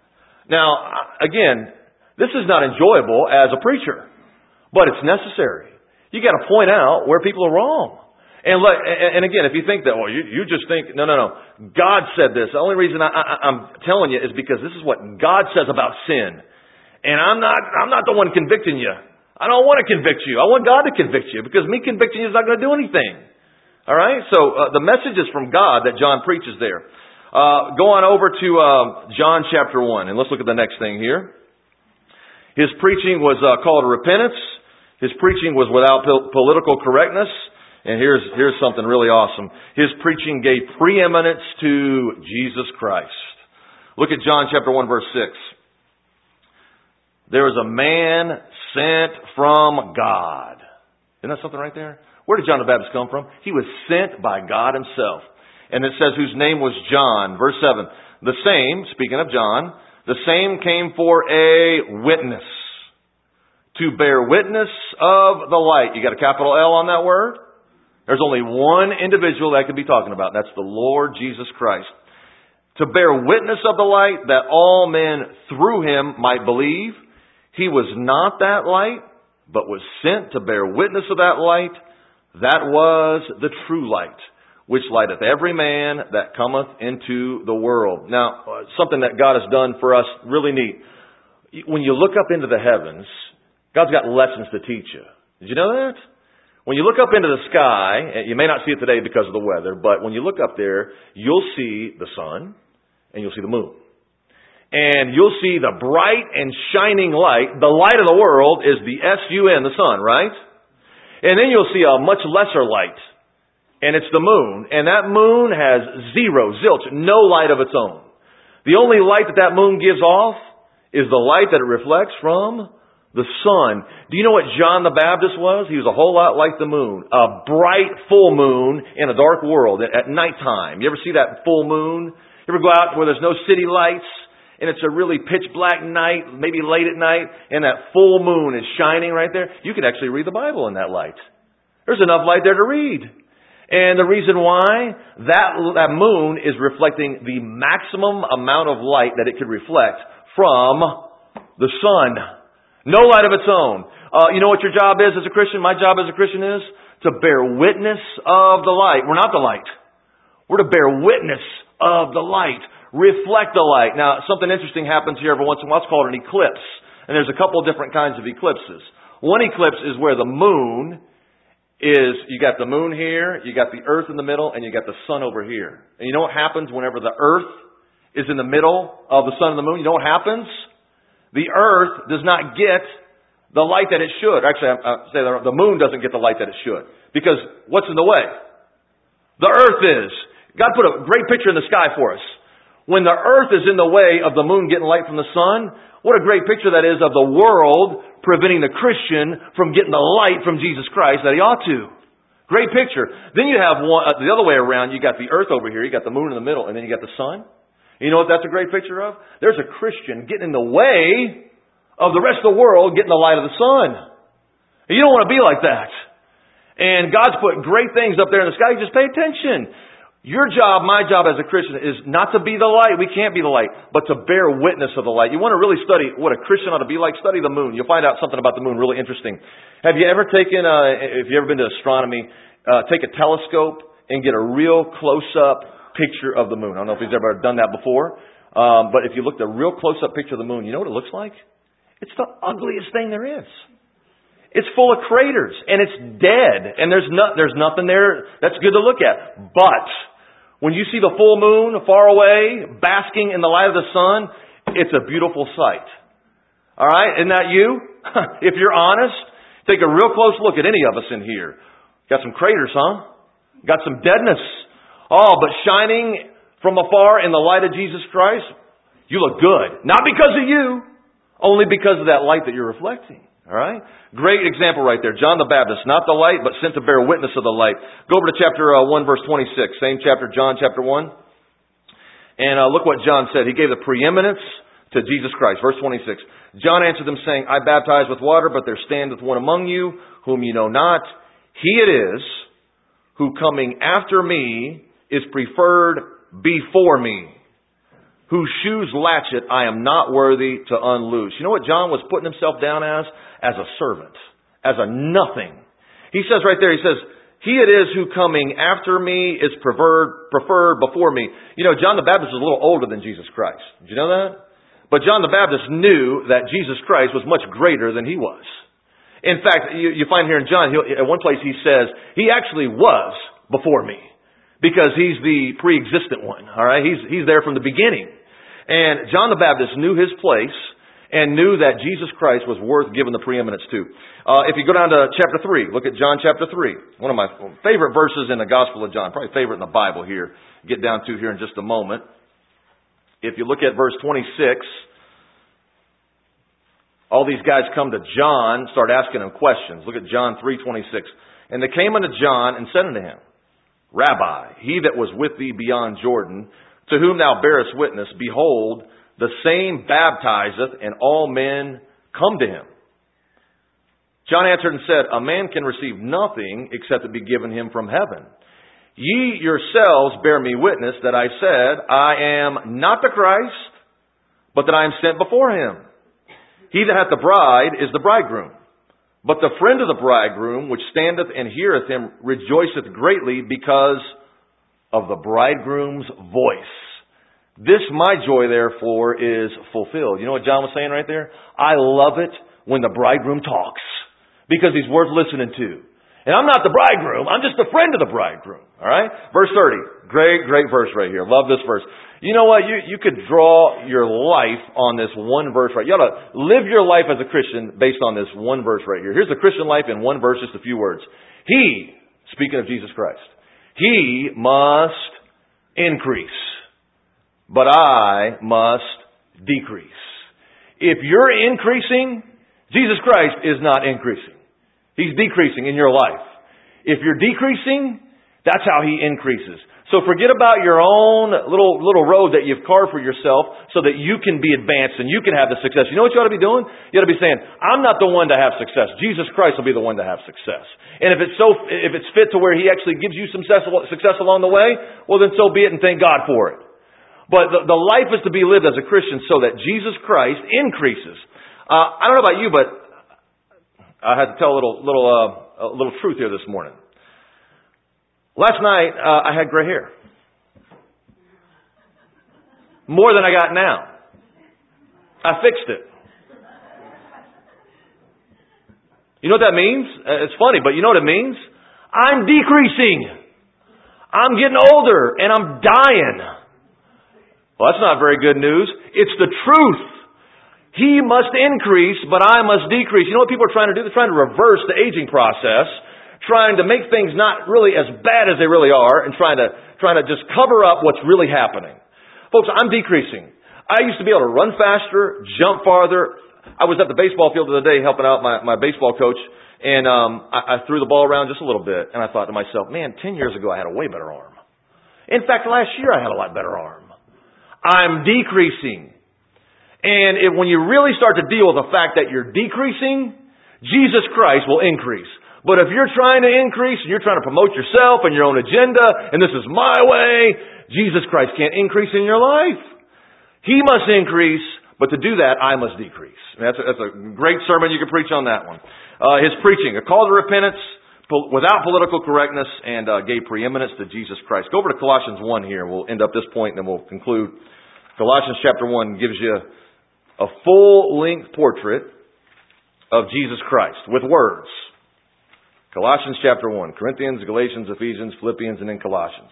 Now, again, this is not enjoyable as a preacher, but it's necessary. You got to point out where people are wrong. And again, if you think that, well, you just think, no. God said this. The only reason I'm telling you is because this is what God says about sin. And I'm not the one convicting you. I don't want to convict you. I want God to convict you, because me convicting you is not going to do anything. All right? So the message is from God that John preaches there. Go on over to John chapter 1, and let's look at the next thing here. His preaching was called repentance. His preaching was without political correctness. And here's something really awesome. His preaching gave preeminence to Jesus Christ. Look at John chapter 1, verse 6. There was a man sent from God. Isn't that something right there? Where did John the Baptist come from? He was sent by God himself. And it says whose name was John. Verse 7. The same, speaking of John, the same came for a witness. To bear witness of the light. You got a capital L on that word? There's only one individual that could be talking about. That's the Lord Jesus Christ. To bear witness of the light, that all men through him might believe. He was not that light, but was sent to bear witness of that light. That was the true light, which lighteth every man that cometh into the world. Now, something that God has done for us really neat. When you look up into the heavens, God's got lessons to teach you. Did you know that? When you look up into the sky, you may not see it today because of the weather, but when you look up there, you'll see the sun and you'll see the moon. And you'll see the bright and shining light. The light of the world is the S-U-N, the sun, right? And then you'll see a much lesser light. And it's the moon. And that moon has zilch, no light of its own. The only light that moon gives off is the light that it reflects from the sun. Do you know what John the Baptist was? He was a whole lot like the moon. A bright full moon in a dark world at nighttime. You ever see that full moon? You ever go out where there's no city lights and it's a really pitch black night, maybe late at night, and that full moon is shining right there? You can actually read the Bible in that light. There's enough light there to read. And the reason why, that moon is reflecting the maximum amount of light that it could reflect from the sun. No light of its own. You know what your job is as a Christian? My job as a Christian is to bear witness of the light. We're not the light. We're to bear witness of the light. Reflect the light. Now, something interesting happens here every once in a while. It's called an eclipse. And there's a couple of different kinds of eclipses. One eclipse is where the moon is, you got the moon here, you got the earth in the middle, and you got the sun over here. And you know what happens whenever the earth is in the middle of the sun and the moon? You know what happens? The earth does not get the light that it should. Actually, I say the moon doesn't get the light that it should. Because what's in the way? The earth is. God put a great picture in the sky for us. When the earth is in the way of the moon getting light from the sun, what a great picture that is of the world preventing the Christian from getting the light from Jesus Christ that he ought to. Great picture. Then you have one, the other way around. You got the earth over here. You got the moon in the middle. And then you got the sun. You know what that's a great picture of? There's a Christian getting in the way of the rest of the world getting the light of the sun. And you don't want to be like that. And God's put great things up there in the sky. You just pay attention. Your job, my job as a Christian is not to be the light. We can't be the light. But to bear witness of the light. You want to really study what a Christian ought to be like? Study the moon. You'll find out something about the moon really interesting. Have you ever taken, if you've ever been to astronomy, take a telescope and get a real close-up picture of the moon? I don't know if you've ever done that before. But if you look at a real close-up picture of the moon, you know what it looks like? It's the ugliest thing there is. It's full of craters and it's dead and there's nothing there that's good to look at. But when you see the full moon far away, basking in the light of the sun, it's a beautiful sight. All right? Isn't that you? If you're honest, take a real close look at any of us in here. Got some craters, huh? Got some deadness. Oh, but shining from afar in the light of Jesus Christ, you look good. Not because of you, only because of that light that you're reflecting. All right? Great example right there. John the Baptist, not the light, but sent to bear witness of the light. Go over to chapter 1, verse 26. Same chapter, John chapter 1. And look what John said. He gave the preeminence to Jesus Christ. Verse 26. John answered them, saying, I baptize with water, but there standeth one among you, whom you know not. He it is, who coming after me is preferred before me. whose shoes latchet I am not worthy to unloose. You know what John was putting himself down as? As a servant. As a nothing. He says right there, he says, he it is who coming after me is preferred before me. You know, John the Baptist was a little older than Jesus Christ. Did you know that? But John the Baptist knew that Jesus Christ was much greater than he was. In fact, you find here in John, at one place he says, he actually was before me. Because he's the pre-existent one. Alright? He's there from the beginning. And John the Baptist knew his place and knew that Jesus Christ was worth giving the preeminence to. If you go down to chapter 3, look at John chapter 3. One of my favorite verses in the Gospel of John. Probably favorite in the Bible here. Get down to here in just a moment. If you look at verse 26, all these guys come to John, start asking him questions. Look at John 3:26. And they came unto John and said unto him, Rabbi, he that was with thee beyond Jordan, to whom thou bearest witness, behold, the same baptizeth, and all men come to him. John answered and said, A man can receive nothing except it be given him from heaven. Ye yourselves bear me witness that I said, I am not the Christ, but that I am sent before him. He that hath the bride is the bridegroom. But the friend of the bridegroom, which standeth and heareth him, rejoiceth greatly because of the bridegroom's voice. This my joy, therefore, is fulfilled. You know what John was saying right there? I love it when the bridegroom talks, because he's worth listening to. And I'm not the bridegroom, I'm just a friend of the bridegroom. Alright? Verse 30. Great verse right here. Love this verse. You know what? You could draw your life on this one verse right here. You ought to live your life as a Christian based on this one verse right here. Here's the Christian life in one verse, just a few words. He, speaking of Jesus Christ, he must increase, but I must decrease. If you're increasing, Jesus Christ is not increasing. He's decreasing in your life. If you're decreasing, that's how he increases. So forget about your own little road that you've carved for yourself so that you can be advanced and you can have the success. You know what you ought to be doing? You ought to be saying, I'm not the one to have success. Jesus Christ will be the one to have success. And if it's fit to where he actually gives you some success along the way, well then so be it, and thank God for it. But the life is to be lived as a Christian so that Jesus Christ increases. I don't know about you, but I had to tell a little truth here this morning. Last night, I had gray hair. More than I got now. I fixed it. You know what that means? It's funny, but you know what it means? I'm decreasing. I'm getting older, and I'm dying. Well, that's not very good news. It's the truth. He must increase, but I must decrease. You know what people are trying to do? They're trying to reverse the aging process, trying to make things not really as bad as they really are, and trying to just cover up what's really happening. Folks, I'm decreasing. I used to be able to run faster, jump farther. I was at the baseball field the other day helping out my baseball coach, and I threw the ball around just a little bit, and I thought to myself, man, 10 years ago I had a way better arm. In fact, last year I had a lot better arm. I'm decreasing. And when you really start to deal with the fact that you're decreasing, Jesus Christ will increase. But if you're trying to increase and you're trying to promote yourself and your own agenda, and this is my way, Jesus Christ can't increase in your life. He must increase, but to do that, I must decrease. And that's a great sermon. You can preach on that one. His preaching, a call to repentance without political correctness, and gave preeminence to Jesus Christ. Go over to Colossians 1 here. We'll end up this point and then we'll conclude. Colossians chapter 1 gives you a full-length portrait of Jesus Christ with words. Colossians chapter 1. Corinthians, Galatians, Ephesians, Philippians, and then Colossians.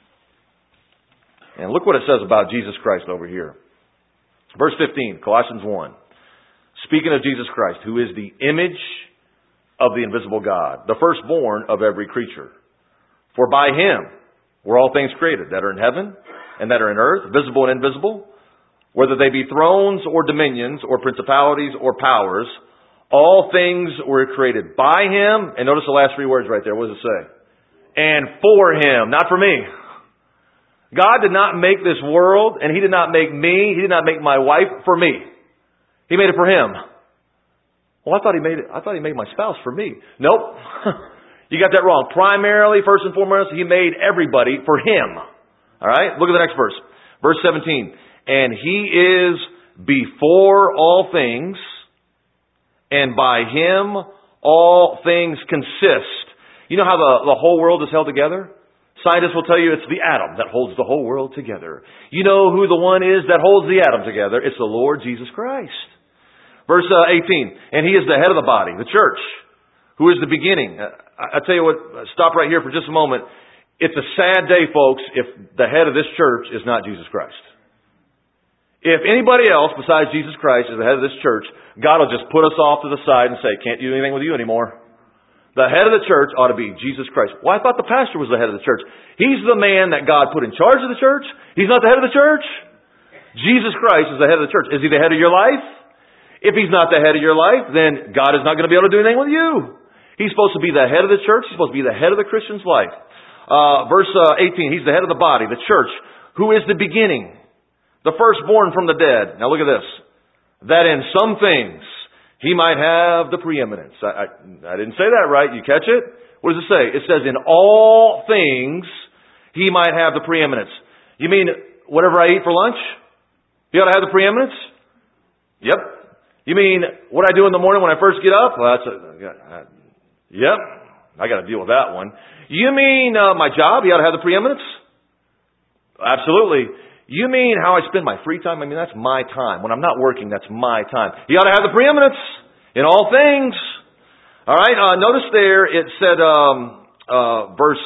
And look what it says about Jesus Christ over here. Verse 15, Colossians 1. Speaking of Jesus Christ, who is the image of the invisible God, the firstborn of every creature. For by him were all things created, that are in heaven and that are in earth, visible and invisible, whether they be thrones or dominions or principalities or powers, all things were created by him. And notice the last three words right there. What does it say? And for him, not for me. God did not make this world, and he did not make me, he did not make my wife for me. He made it for him. Well, I thought he made my spouse for me. Nope. You got that wrong. Primarily, first and foremost, he made everybody for him. All right? Look at the next verse. Verse 17. and He is before all things, and by Him all things consist. You know how the whole world is held together? Scientists will tell you it's the atom that holds the whole world together. You know who the one is that holds the atom together? It's the Lord Jesus Christ. Verse 18, and He is the head of the body, the church, who is the beginning. I tell you what, stop right here for just a moment. It's a sad day, folks, if the head of this church is not Jesus Christ. If anybody else besides Jesus Christ is the head of this church, God will just put us off to the side and say, can't do anything with you anymore. The head of the church ought to be Jesus Christ. Well, I thought the pastor was the head of the church. He's the man that God put in charge of the church. He's not the head of the church. Jesus Christ is the head of the church. Is He the head of your life? If He's not the head of your life, then God is not going to be able to do anything with you. He's supposed to be the head of the church. He's supposed to be the head of the Christian's life. Verse 18, He's the head of the body, the church, who is the beginning, the firstborn from the dead. Now look at this. That in some things He might have the preeminence. I didn't say that right. You catch it? What does it say? It says in all things He might have the preeminence. You mean whatever I eat for lunch? He ought to have the preeminence? Yep. You mean what I do in the morning when I first get up? Well, yep. I got to deal with that one. You mean my job? He ought to have the preeminence? Absolutely. You mean how I spend my free time? I mean, that's my time. When I'm not working, that's my time. He ought to have the preeminence in all things. All right. Notice there it said, verse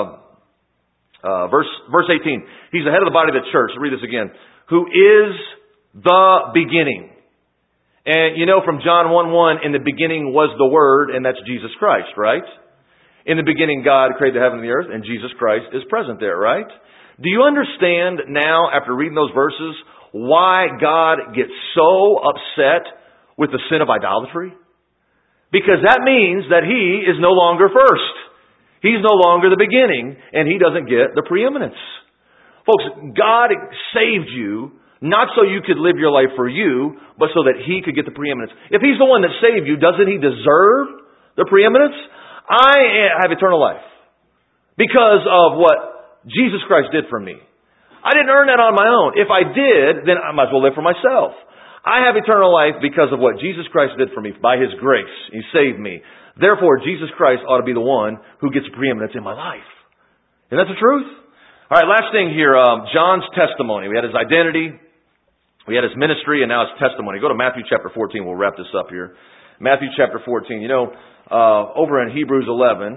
18. He's the head of the body of the church. Read this again. Who is the beginning. And you know from John 1:1, in the beginning was the Word, and that's Jesus Christ, right? In the beginning, God created the heaven and the earth, and Jesus Christ is present there, right? Do you understand now, after reading those verses, why God gets so upset with the sin of idolatry? Because that means that He is no longer first. He's no longer the beginning, and He doesn't get the preeminence. Folks, God saved you not so you could live your life for you, but so that He could get the preeminence. If He's the one that saved you, doesn't He deserve the preeminence? I have eternal life because of what Jesus Christ did for me. I didn't earn that on my own. If I did, then I might as well live for myself. I have eternal life because of what Jesus Christ did for me by His grace. He saved me. Therefore, Jesus Christ ought to be the one who gets preeminence in my life. Isn't that the truth? All right, last thing here, John's testimony. We had his identity, we had his ministry, and now his testimony. Go to Matthew chapter 14. We'll wrap this up here. Matthew chapter 14. You know, over in Hebrews 11,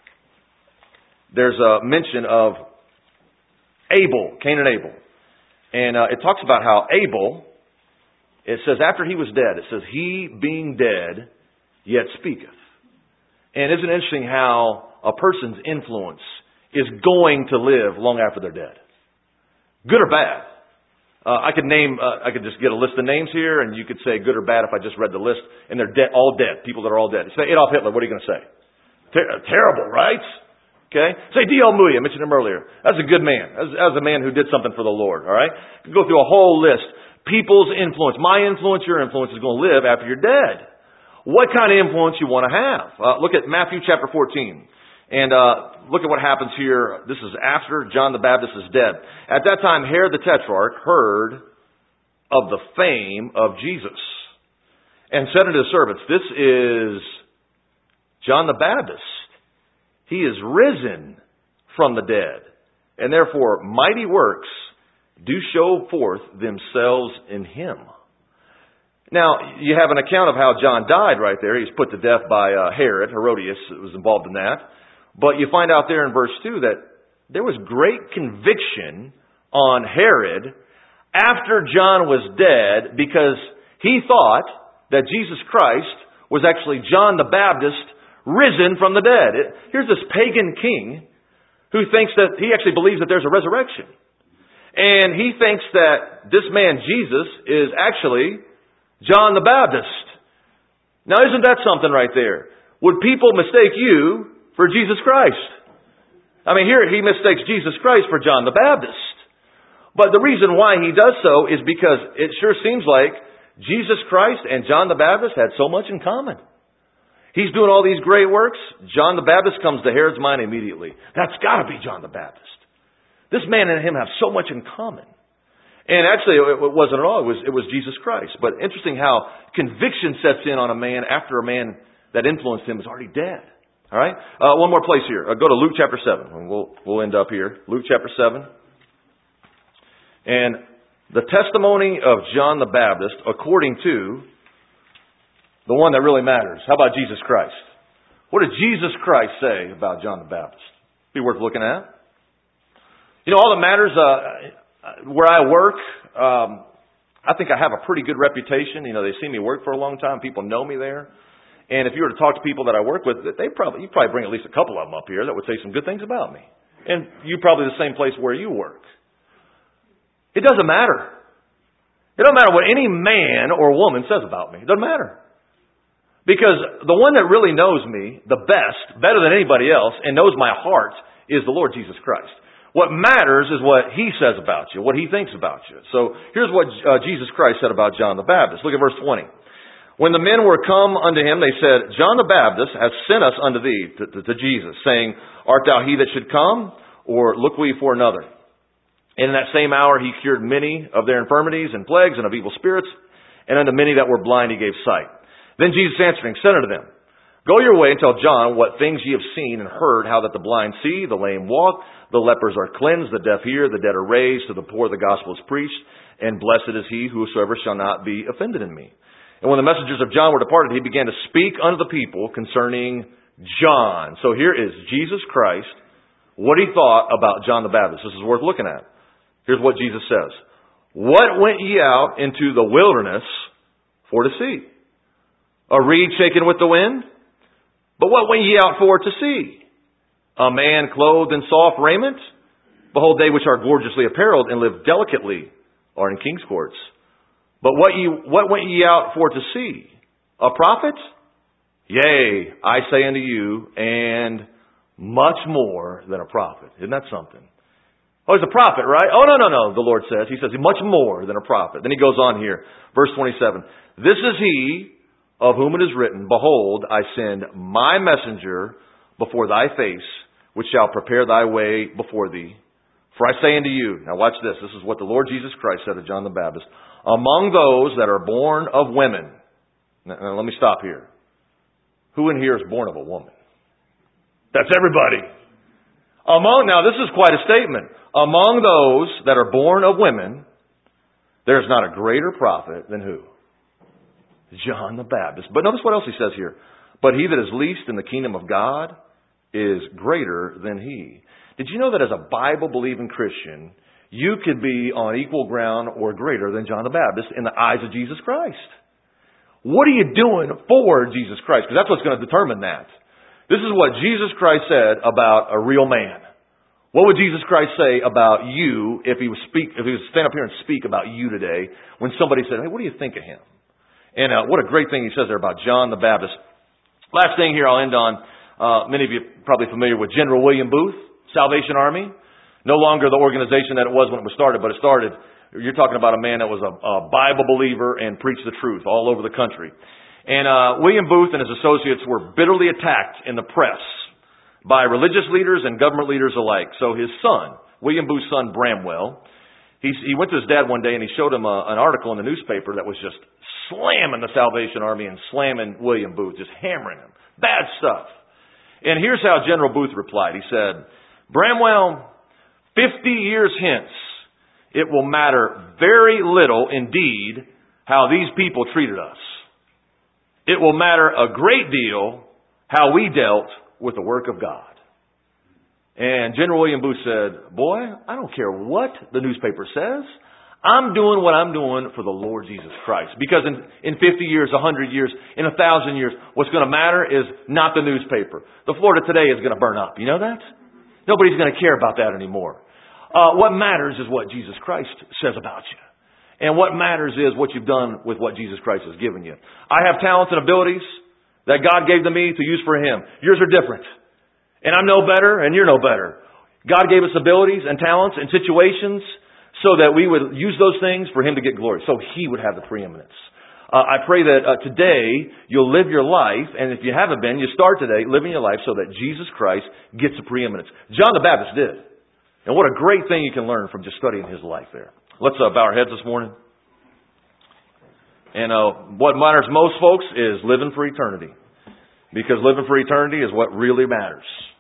there's a mention of Abel, Cain and Abel. And it talks about how Abel, it says after he was dead, it says, he being dead yet speaketh. And isn't it interesting how a person's influence is going to live long after they're dead? Good or bad? I could just get a list of names here, and you could say good or bad if I just read the list, and they're dead, all dead, people that are all dead. Say Adolf Hitler, what are you going to say? Terrible, right? Okay? Say D.L. Moody, I mentioned him earlier. That's a good man. That's a man who did something for the Lord, all right? You can go through a whole list. People's influence, my influence, your influence is going to live after you're dead. What kind of influence you want to have? Look at Matthew chapter 14. And look at what happens here. This is after John the Baptist is dead. At that time, Herod the Tetrarch heard of the fame of Jesus and said unto his servants, this is John the Baptist. He is risen from the dead, and therefore mighty works do show forth themselves in him. Now, you have an account of how John died right there. He was put to death by Herodias was involved in that. But you find out there in verse 2 that there was great conviction on Herod after John was dead because he thought that Jesus Christ was actually John the Baptist risen from the dead. Here's this pagan king who thinks that he actually believes that there's a resurrection. And he thinks that this man Jesus is actually John the Baptist. Now isn't that something right there? Would people mistake you for Jesus Christ? I mean, here he mistakes Jesus Christ for John the Baptist. But the reason why he does so is because it sure seems like Jesus Christ and John the Baptist had so much in common. He's doing all these great works. John the Baptist comes to Herod's mind immediately. That's got to be John the Baptist. This man and him have so much in common. And actually, it wasn't at all. It was Jesus Christ. But interesting how conviction sets in on a man after a man that influenced him is already dead. All right? One more place here. Go to Luke chapter 7. And we'll end up here. Luke chapter 7. And the testimony of John the Baptist according to the one that really matters. How about Jesus Christ? What did Jesus Christ say about John the Baptist? Be worth looking at. You know, all that matters, where I work, I think I have a pretty good reputation. You know, they see me work for a long time. People know me there. And if you were to talk to people that I work with, you'd probably bring at least a couple of them up here that would say some good things about me. And you probably the same place where you work. It doesn't matter. It doesn't matter what any man or woman says about me. It doesn't matter. Because the one that really knows me the best, better than anybody else, and knows my heart is the Lord Jesus Christ. What matters is what He says about you, what He thinks about you. So here's what Jesus Christ said about John the Baptist. Look at verse 20. When the men were come unto him, they said, John the Baptist hath sent us unto thee, to Jesus, saying, Art thou he that should come, or look we for another? And in that same hour he cured many of their infirmities and plagues and of evil spirits, and unto many that were blind he gave sight. Then Jesus answering said unto them, Go your way and tell John what things ye have seen and heard, how that the blind see, the lame walk, the lepers are cleansed, the deaf hear, the dead are raised, to the poor the gospel is preached, and blessed is he whosoever shall not be offended in me. And when the messengers of John were departed, he began to speak unto the people concerning John. So here is Jesus Christ, what he thought about John the Baptist. This is worth looking at. Here's what Jesus says. What went ye out into the wilderness for to see? A reed shaken with the wind? But what went ye out for to see? A man clothed in soft raiment? Behold, they which are gorgeously apparelled and live delicately are in king's courts. But what went ye out for to see? A prophet? Yea, I say unto you, and much more than a prophet. Isn't that something? Oh, he's a prophet, right? Oh, no, the Lord says. He says, much more than a prophet. Then he goes on here, verse 27. This is he of whom it is written, Behold, I send my messenger before thy face, which shall prepare thy way before thee. For I say unto you, now watch this, this is what the Lord Jesus Christ said to John the Baptist, among those that are born of women. Now let me stop here. Who in here is born of a woman? That's everybody. Now this is quite a statement. Among those that are born of women, there's not a greater prophet than who? John the Baptist. But notice what else he says here. But he that is least in the kingdom of God is greater than he. Did you know that as a Bible-believing Christian, you could be on equal ground or greater than John the Baptist in the eyes of Jesus Christ? What are you doing for Jesus Christ? Because that's what's going to determine that. This is what Jesus Christ said about a real man. What would Jesus Christ say about you if he was stand up here and speak about you today when somebody said, hey, what do you think of him? And what a great thing he says there about John the Baptist. Last thing here I'll end on. Many of you are probably familiar with General William Booth, Salvation Army. No longer the organization that it was when it was started, but it started, you're talking about a man that was a Bible believer and preached the truth all over the country. And William Booth and his associates were bitterly attacked in the press by religious leaders and government leaders alike. So his son, William Booth's son, Bramwell, he went to his dad one day and he showed him an article in the newspaper that was just slamming the Salvation Army and slamming William Booth, just hammering him. Bad stuff. And here's how General Booth replied. He said, Bramwell, 50 years hence, it will matter very little indeed how these people treated us. It will matter a great deal how we dealt with the work of God. And General William Booth said, boy, I don't care what the newspaper says. I'm doing what I'm doing for the Lord Jesus Christ. Because in 50 years, 100 years, in 1,000 years, what's going to matter is not the newspaper. The Florida Today is going to burn up. You know that? Nobody's going to care about that anymore. What matters is what Jesus Christ says about you. And what matters is what you've done with what Jesus Christ has given you. I have talents and abilities that God gave to me to use for Him. Yours are different. And I'm no better and you're no better. God gave us abilities and talents and situations so that we would use those things for Him to get glory. So He would have the preeminence. I pray that today you'll live your life, and if you haven't been, you start today living your life so that Jesus Christ gets the preeminence. John the Baptist did. And what a great thing you can learn from just studying his life there. Let's bow our heads this morning. And what matters most, folks, is living for eternity. Because living for eternity is what really matters.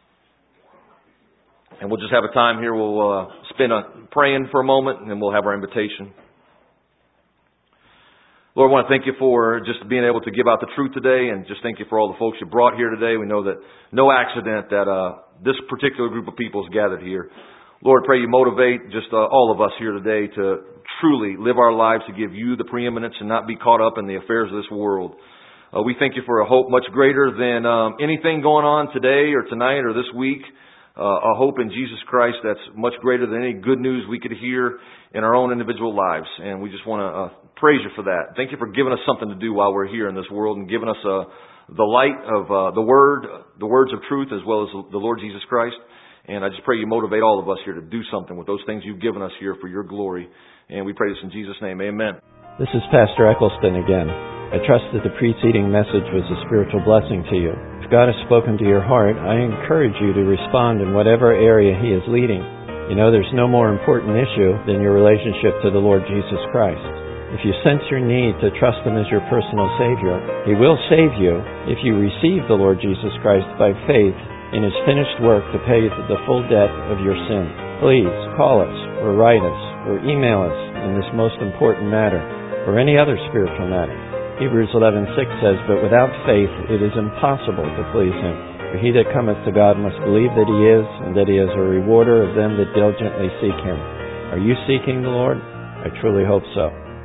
And we'll just have a time here. We'll spend praying for a moment, and then we'll have our invitation. Lord, I want to thank you for just being able to give out the truth today, and just thank you for all the folks you brought here today. We know that no accident that this particular group of people is gathered here. Lord, pray you motivate just all of us here today to truly live our lives to give you the preeminence and not be caught up in the affairs of this world. We thank you for a hope much greater than anything going on today or tonight or this week. A hope in Jesus Christ that's much greater than any good news we could hear in our own individual lives. And we just want to praise you for that. Thank you for giving us something to do while we're here in this world and giving us the light of the words of truth as well as the Lord Jesus Christ. And I just pray you motivate all of us here to do something with those things you've given us here for your glory. And we pray this in Jesus' name. Amen. This is Pastor Eccleston again. I trust that the preceding message was a spiritual blessing to you. If God has spoken to your heart, I encourage you to respond in whatever area He is leading. You know, there's no more important issue than your relationship to the Lord Jesus Christ. If you sense your need to trust Him as your personal Savior, He will save you if you receive the Lord Jesus Christ by faith in His finished work to pay the full debt of your sin. Please call us or write us or email us in this most important matter or any other spiritual matter. Hebrews 11:6 says, "But without faith it is impossible to please Him. For he that cometh to God must believe that He is, and that He is a rewarder of them that diligently seek Him." Are you seeking the Lord? I truly hope so.